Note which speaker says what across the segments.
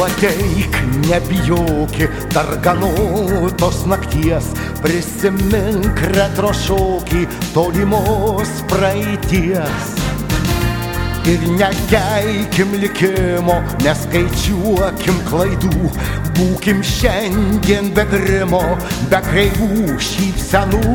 Speaker 1: ateik, nebijoki darganotos nakties, prisimink retro šokį tolimos praeities. Ir nekeikim likimo, neskaičiuokim klaidų, būkim šiandien be grimo, be kreivų šypsenų.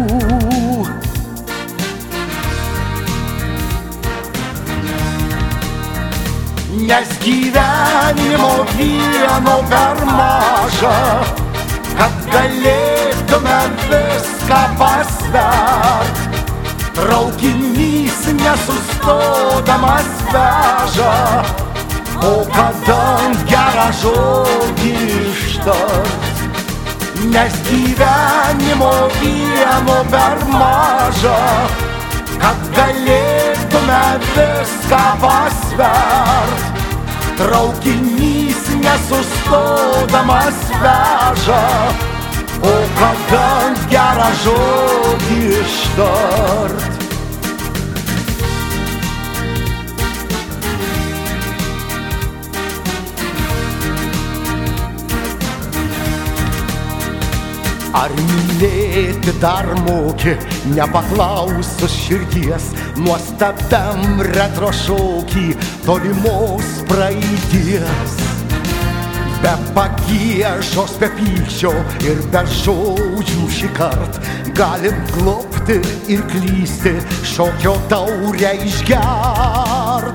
Speaker 1: Nes gyvenimo vieno per maža, kad galėtume viską pasvert. Traukinys nesustodamas veža, o kada gerą žodį ištart. Nes gyvenimo vieno per maža, kad galėtume viską pasvert. Traukinys nesustodamas veža, o kada gerą žodį ištart. Ar mylėti dar moki, nepaklausus širdies, nuostabiam retro šokį tolimos praeities? Be pagiežos, be pykčio ir be žodžių šįkart galim klopti ir klysti, šokio taurę išgert.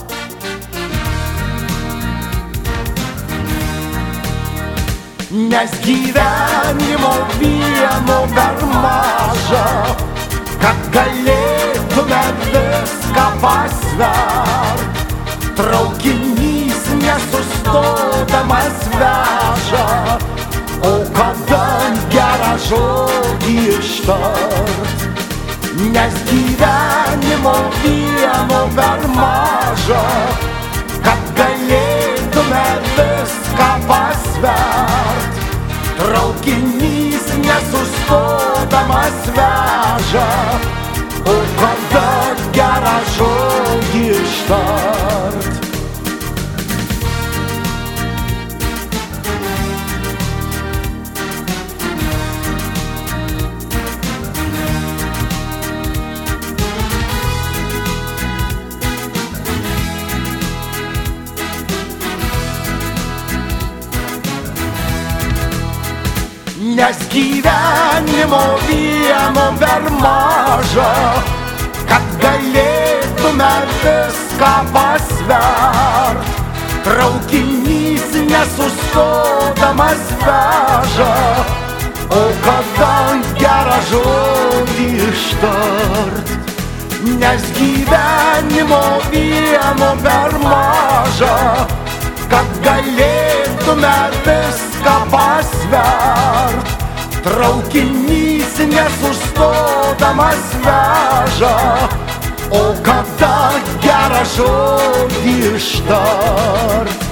Speaker 1: Nes gyvenimo vieno per maža, kad galėtume viską pasvert. Traukinys nesustodamas veža, o kada gerą žodį ištart. Nes gyvenimo vieno per maža, kad galėtume viską pasvert. Traukinys nesustodamas veža, o kada gerą žodį ištart. Nes gyvenimo vieno per maža, kad galėtume viską pasvert. Traukinys nesustodamas veža, o kada gerą žodį ištart. Nes gyvenimo vieno per maža, kad galėtume viską pasvert. Traukinys nesustodamas veža, o kada gerą žodį ištart.